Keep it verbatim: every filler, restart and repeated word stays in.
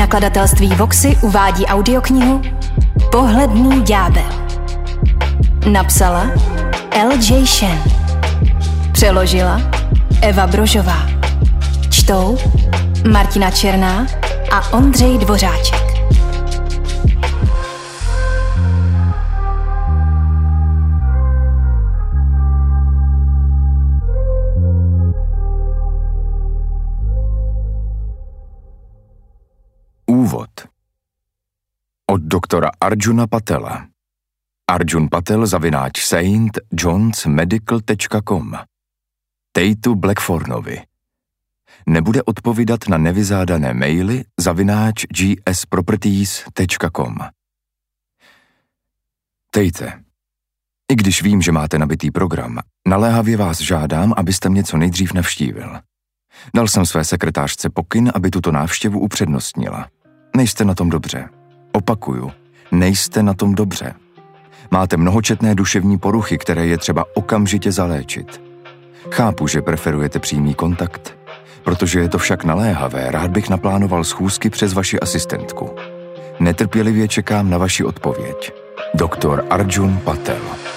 Nakladatelství Voxy uvádí audioknihu Pohledný ďábel. Napsala El J. Shen. Přeložila Eva Brožová. Čtou Martina Černá a Ondřej Dvořáček. Úvod. Od doktora Arjuna Patela. Arjun Patel zavináč Saint John's Medical tečka com. Tejtu Blackthornovi. Nebude odpovídat na nevyzádané maily zavináč g s properties tečka com. Tejte. I když vím, že máte nabitý program, naléhavě vás žádám, abyste mě co nejdřív navštívil. Dal jsem své sekretářce pokyn, aby tuto návštěvu upřednostnila. Nejste na tom dobře. Opakuju, nejste na tom dobře. Máte mnohočetné duševní poruchy, které je třeba okamžitě zaléčit. Chápu, že preferujete přímý kontakt. Protože je to však naléhavé, rád bych naplánoval schůzky přes vaši asistentku. Netrpělivě čekám na vaši odpověď. doktor Arjun Patel.